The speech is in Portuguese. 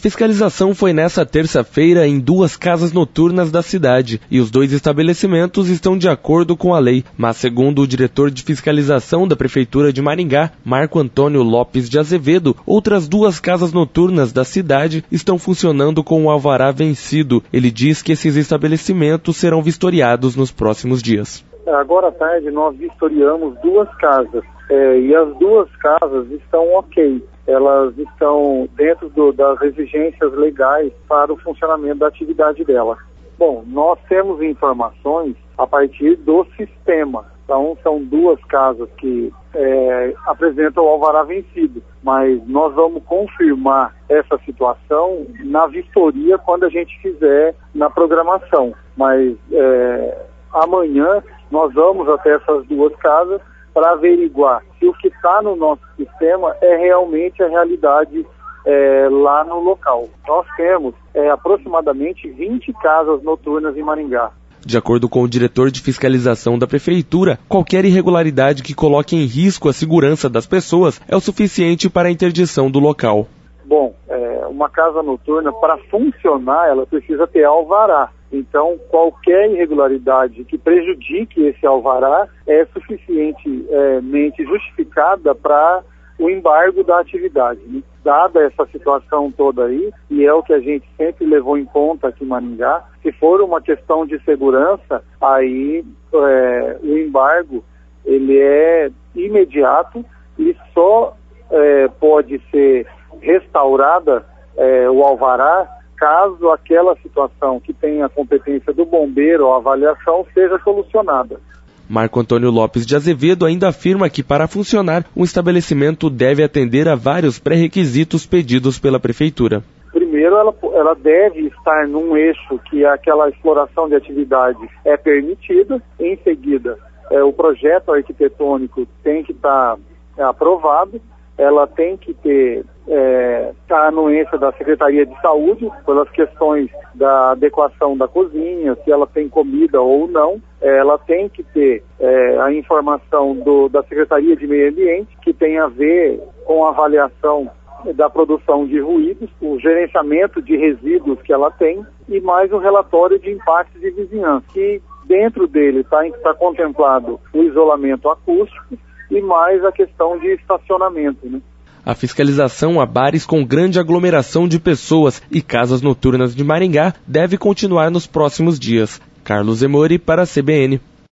fiscalização foi nesta terça-feira em 2 casas noturnas da cidade e os 2 estabelecimentos estão de acordo com a lei, mas segundo o diretor de fiscalização da Prefeitura de Maringá, Marco Antônio Lopes de Azevedo, outras 2 casas noturnas da cidade estão funcionando com o alvará vencido. Ele diz que esses estabelecimentos serão vistoriados nos próximos dias. Agora à tarde nós vistoriamos 2 casas e as 2 casas estão ok. Elas estão dentro das exigências legais para o funcionamento da atividade dela. Bom, nós temos informações a partir do sistema. Então, são 2 casas que apresentam o alvará vencido, mas nós vamos confirmar essa situação na vistoria quando a gente fizer na programação. Mas amanhã nós vamos até essas 2 casas para averiguar se o que está no nosso sistema é realmente a realidade lá no local. Nós temos aproximadamente 20 casas noturnas em Maringá. De acordo com o diretor de fiscalização da Prefeitura, qualquer irregularidade que coloque em risco a segurança das pessoas é o suficiente para a interdição do local. Bom, uma casa noturna, para funcionar, ela precisa ter alvará. Então, qualquer irregularidade que prejudique esse alvará é suficientemente justificada para o embargo da atividade, né? Dada essa situação toda aí, e é o que a gente sempre levou em conta aqui em Maringá, se for uma questão de segurança, aí o embargo ele é imediato e só pode ser restaurada o alvará caso aquela situação que tem a competência do bombeiro ou avaliação seja solucionada. Marco Antônio Lopes de Azevedo ainda afirma que, para funcionar, um estabelecimento deve atender a vários pré-requisitos pedidos pela Prefeitura. Primeiro, ela deve estar num eixo que aquela exploração de atividade é permitida. Em seguida, o projeto arquitetônico tem que estar aprovado. Ela tem que ter a anuência da Secretaria de Saúde, pelas questões da adequação da cozinha, se ela tem comida ou não. Ela tem que ter a informação da Secretaria de Meio Ambiente, que tem a ver com a avaliação da produção de ruídos, o gerenciamento de resíduos que ela tem, e mais um relatório de impactos de vizinhança, que dentro dele está contemplado o isolamento acústico, e mais a questão de estacionamento, né? A fiscalização a bares com grande aglomeração de pessoas e casas noturnas de Maringá deve continuar nos próximos dias. Carlos Emori para a CBN.